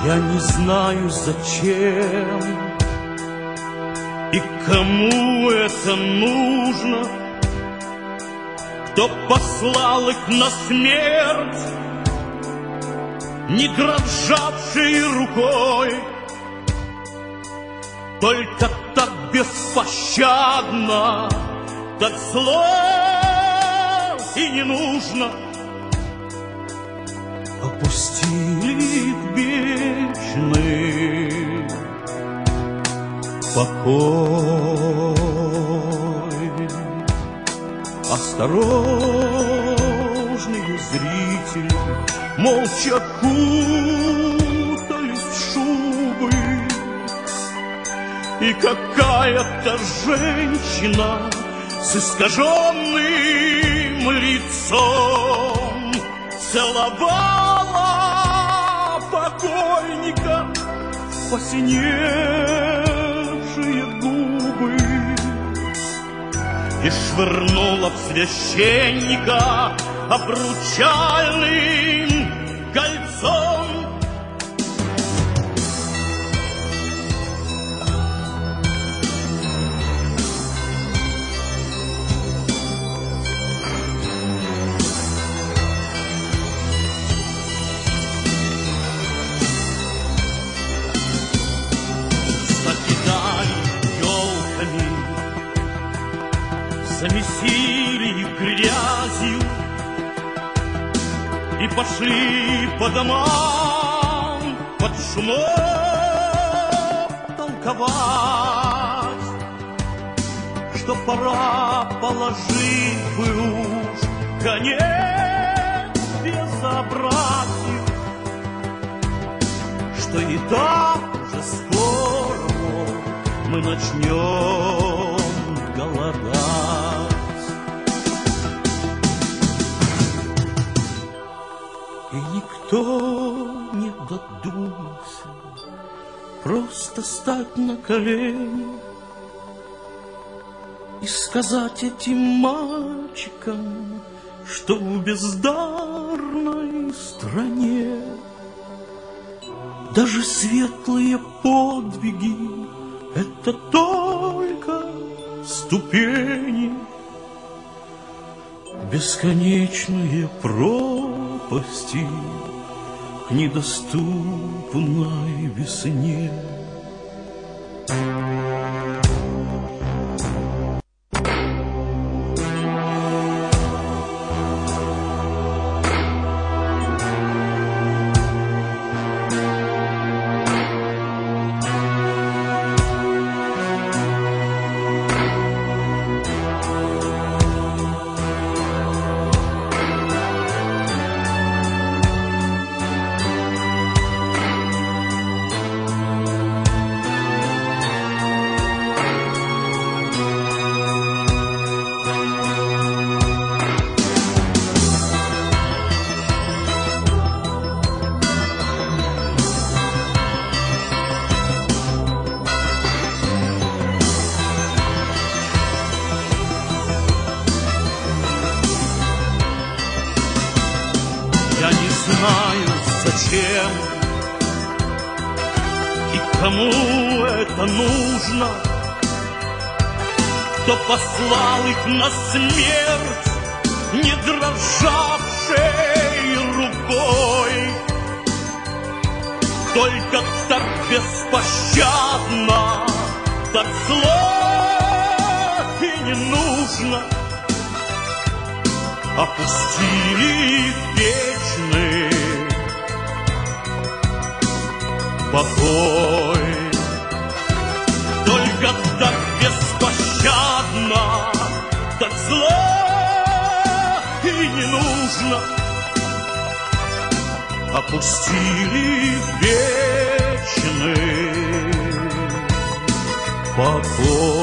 Я не знаю, зачем и кому это нужно, кто послал их на смерть, не дрожавшей рукой, только так беспощадно, так зло и не нужно. Опустили в вечный покой. Осторожные зрители молча кутались в шубы, и какая-то женщина с искаженным лицом целовала покойника в посиневшие губы и швырнула в священника обручальным кольцом. Замесили грязью и пошли по домам под шумок толковать, что пора положить бы уж конец безобразию, что и так уже скоро мы начнем голодать. И никто не додумался просто стать на колени и сказать этим мальчикам, что в бездарной стране даже светлые подвиги — это только ступени, бесконечные пропасти к недоступной весне. Я не знаю, зачем и кому это нужно, кто послал их на смерть, не дрожавшей рукой, только так беспощадно, так зло и не нужно. Опустили вечный покой, только так беспощадно, так зло и не нужно. Опустили вечный покой.